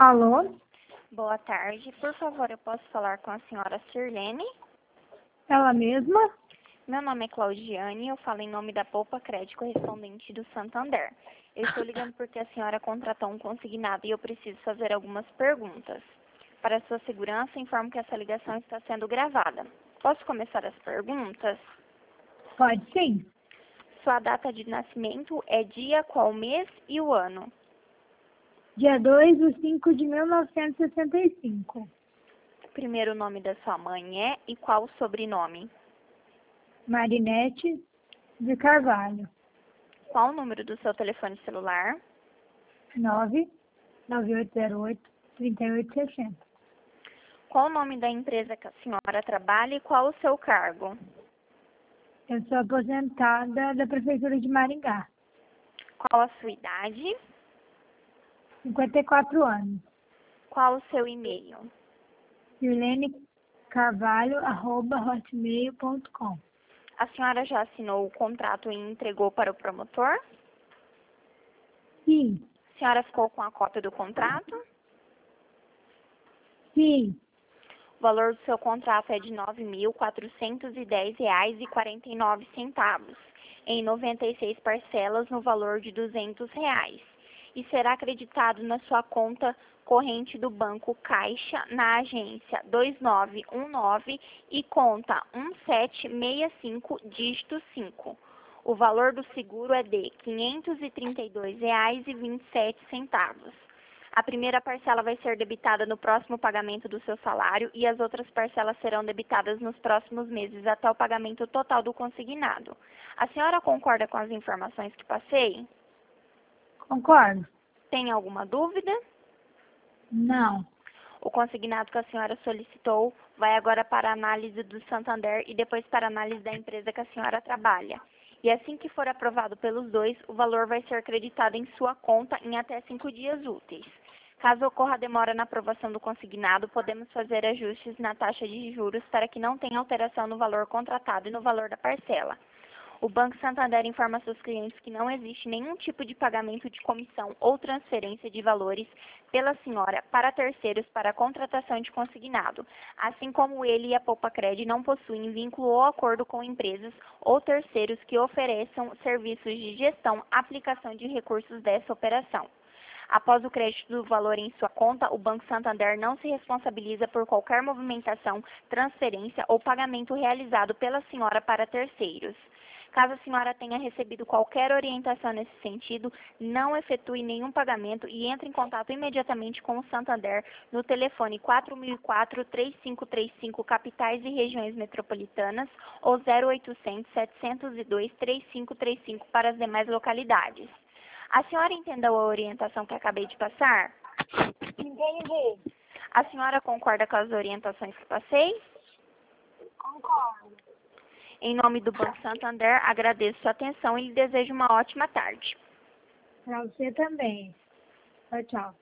Alô? Boa tarde. Por favor, eu posso falar com a senhora Sirlene? Ela mesma? Meu nome é Claudiane e eu falo em nome da Poupa Crédito correspondente do Santander. Eu estou ligando porque a senhora contratou um consignado e eu preciso fazer algumas perguntas. Para sua segurança, informo que essa ligação está sendo gravada. Posso começar as perguntas? Pode sim. Sua data de nascimento é dia, qual mês e o ano? Dia 2/5 de 1965. O primeiro nome da sua mãe é e qual o sobrenome? Marinete de Carvalho. Qual o número do seu telefone celular? 99808-3860. Qual o nome da empresa que a senhora trabalha e qual o seu cargo? Eu sou aposentada da Prefeitura de Maringá. Qual a sua idade? 54 anos. Qual o seu e-mail? sirlenecarvalho@hotmail.com. A senhora já assinou o contrato e entregou para o promotor? Sim, A senhora ficou com a cópia do contrato? sim. O valor do seu contrato é de R$ 9.410,49, em 96 parcelas no valor de R$ 200, e será acreditado na sua conta corrente do Banco Caixa na agência 2919 e conta 1765, dígito 5. O valor do seguro é de R$ 532,27. A primeira parcela vai ser debitada no próximo pagamento do seu salário e as outras parcelas serão debitadas nos próximos meses até o pagamento total do consignado. A senhora concorda com as informações que passei? Concordo? Tem alguma dúvida? Não. O consignado que a senhora solicitou vai agora para a análise do Santander e depois para a análise da empresa que a senhora trabalha. E assim que for aprovado pelos dois, o valor vai ser acreditado em sua conta em até 5 dias úteis. Caso ocorra demora na aprovação do consignado, podemos fazer ajustes na taxa de juros para que não tenha alteração no valor contratado e no valor da parcela. O Banco Santander informa seus clientes que não existe nenhum tipo de pagamento de comissão ou transferência de valores pela senhora para terceiros para a contratação de consignado, assim como ele e a Poupacred não possuem vínculo ou acordo com empresas ou terceiros que ofereçam serviços de gestão, aplicação de recursos dessa operação. Após o crédito do valor em sua conta, o Banco Santander não se responsabiliza por qualquer movimentação, transferência ou pagamento realizado pela senhora para terceiros. Caso a senhora tenha recebido qualquer orientação nesse sentido, não efetue nenhum pagamento e entre em contato imediatamente com o Santander no telefone 4004-3535 capitais e regiões metropolitanas ou 0800-702-3535 para as demais localidades. A senhora entendeu a orientação que acabei de passar? Entendi. A senhora concorda com as orientações que passei? Concordo. Em nome do Banco Santander, agradeço sua atenção e lhe desejo uma ótima tarde. Para você também. Tchau, tchau.